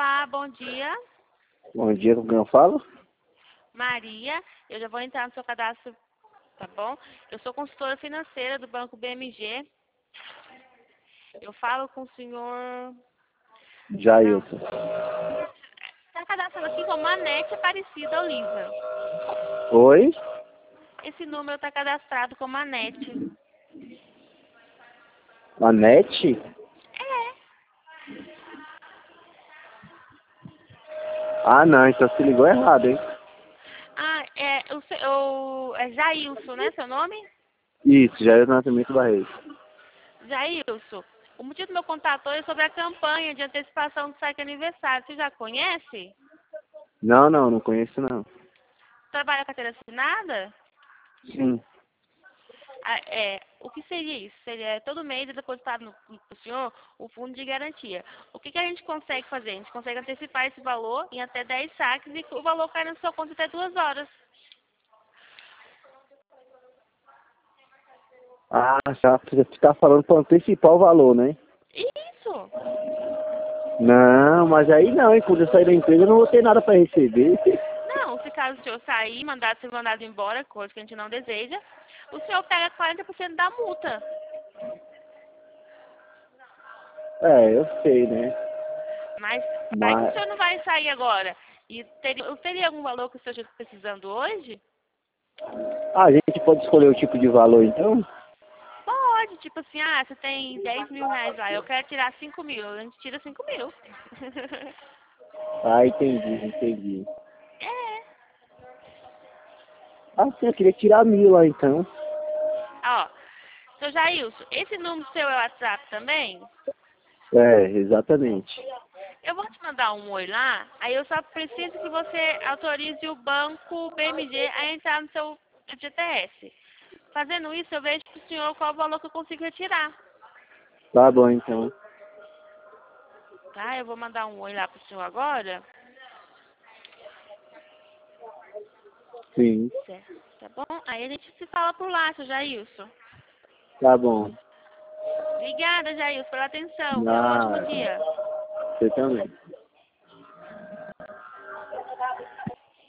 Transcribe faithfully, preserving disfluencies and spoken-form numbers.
Olá, bom dia. Bom dia, com quem eu falo? Maria, eu já vou entrar no seu cadastro, tá bom? Eu sou consultora financeira do Banco B M G. Eu falo com o senhor... Não. Jailson. Está cadastrado aqui como Anete Aparecida Oliva. Oi? Esse número está cadastrado como Anete. Anete? É. Ah, não, então se ligou errado, hein? Ah, é, o, se- o, é Jailson, né, seu nome? Isso, Jailson Nascimento Barreto. Jailson, o motivo do meu contato hoje é sobre a campanha de antecipação do saque aniversário. Você já conhece? Não, não, não conheço não. Trabalha com carteira assinada? Sim. Ah, é, o que seria isso? Seria todo mês é depositado no, no senhor o fundo de garantia. O que, que a gente consegue fazer? A gente consegue antecipar esse valor em até dez saques e o valor cai na sua conta até duas horas. Ah, já, você tá falando para antecipar o valor, né? Isso! Não, mas aí não, hein? Quando eu sair da empresa eu não vou ter nada para receber. Não, se caso o senhor sair, mandar ser mandado embora, coisa que a gente não deseja, o senhor pega quarenta por cento da multa. É, eu sei, né? Mas vai que o Mas senhor não vai sair agora. E teria, teria algum valor que o senhor esteja precisando hoje? ah, a gente pode escolher o tipo de valor então? Pode, tipo assim, ah, você tem dez mil reais lá, eu quero tirar cinco mil, a gente tira cinco mil. Ah, entendi, entendi. É. Ah, sim, eu queria tirar mil lá então. Ó, seu Jailson, esse número seu é o WhatsApp também? É, exatamente. Eu vou te mandar um oi lá, aí eu só preciso que você autorize o banco B M G a entrar no seu G T S. Fazendo isso, eu vejo pro senhor qual o valor que eu consigo retirar. Tá bom então. Tá? Eu vou mandar um oi lá pro senhor agora. Sim, Certo, tá bom? Aí a gente se fala por lá, seu Jailson. tá bom. Obrigada, Jailson, pela atenção. Tenha um ótimo Ah, dia. você também.